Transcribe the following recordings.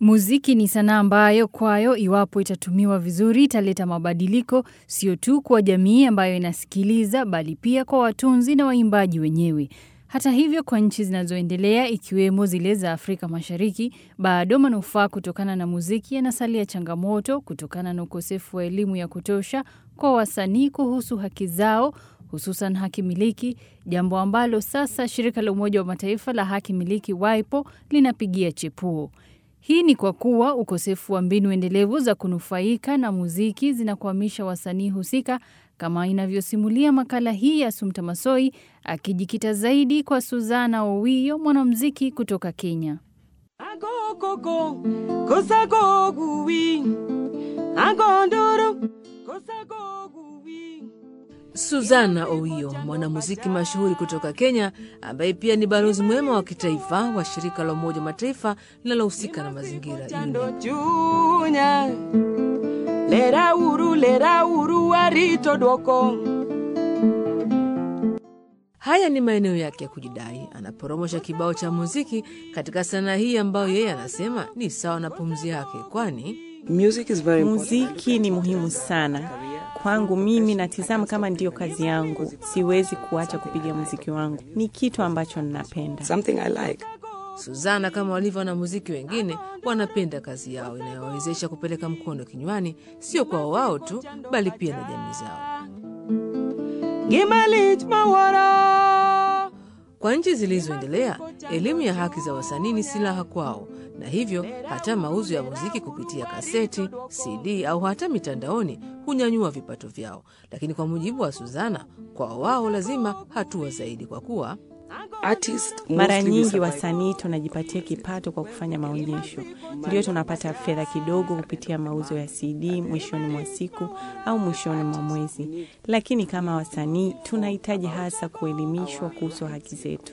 Muziki ni sanaa ambayo kwayo iwapo itatumiwa vizuri italeta mabadiliko sio tu kwa jamii ambayo inasikiliza bali pia kwa watunzi na waimbaji wenyewe. Hata hivyo kwa nchi zinazoendelea ikiwemo zile za Afrika Mashariki, bado manufaa kutokana na muziki yanasalia changamoto kutokana na ukosefu wa elimu ya kutosha kwa wasanii kuhusu haki zao, hususan haki miliki, jambo ambalo sasa shirika la Umoja wa Mataifa la haki miliki WIPO linapigia chepuo. Hii ni kwa kuwa ukosefu wa mbinu endelevu za kunufaika na muziki zinakwamisha wasanii husika, kama inavyosimulia makala hii ya Sumta Masoi akijikita zaidi kwa Suzana Owiyo, mwanamuziki kutoka Kenya. Suzana Owiyo, mwanamuziki mashuhuri kutoka Kenya, ambaye pia ni balozi mwema wa kitaifa wa shirika la Umoja wa Mataifa linalohusika na mazingira. Haya ni maeneo yake ya kujidai anaporomosha kibao cha muziki katika sanaa hii ambayo yeye anasema ni sawa na pumzi yake, kwani muziki ni muhimu sana. Kwangu mimi natizama kama ndiyo kazi yangu. Siwezi kuacha kupiga muziki wangu. Ni kitu ambacho ninapenda. Something I like. Suzana, kama walivyo na muziki wengine, wanapenda kazi yao inayowawezesha kupeleka mkono kinywani, sio kwa wao tu bali pia na jamii zao. Kwa nchi zilizoendelea, elimu ya haki za wasanii ni silaha kwao, na hivyo hata mauzo ya muziki kupitia kaseti, CD au hata mitandaoni hunyanyua vipato vyao. Lakini kwa mujibu wa Suzana, kwa wao lazima hatua zaidi, kwa kuwa mara nyingi wasanii tunajipatia kipato kwa kufanya maonyesho. Ndio tunapata fedha kidogo kupitia mauzo ya CD mwishoni mwa siku au mwishoni mwa mwezi. Lakini kama wasanii tunahitaji hasa kuelimishwa kuhusu haki zetu.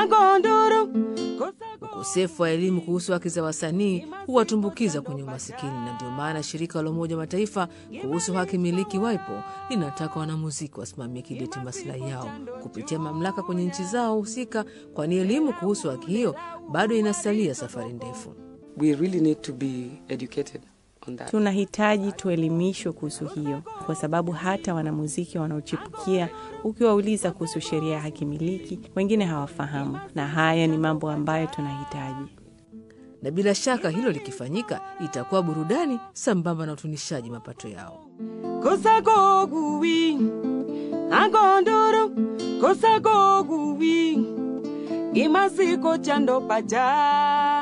Ukosefu wa elimu kuhusu haki za wasanii huwatumbukiza kwenye umasikini, na ndio maana shirika la Umoja wa Mataifa kuhusu haki miliki WIPO linataka wanamuziki wasimamie kidete maslahi yao kupitia mamlaka kwenye nchi zao husika, kwani elimu kuhusu haki hiyo bado inasalia safari ndefu. We really need to be educated on that. Tunahitaji tuelimishwe kuhusu hiyo, kwa sababu hata wanamuziki wanaochipukia ukiwauliza kuhusu sheria ya haki miliki, wengine hawafahamu, na haya ni mambo ambayo tunahitaji. Na bila shaka hilo likifanyika itakuwa burudani sambamba na utunishaji mapato yao. Imasiko chando paja.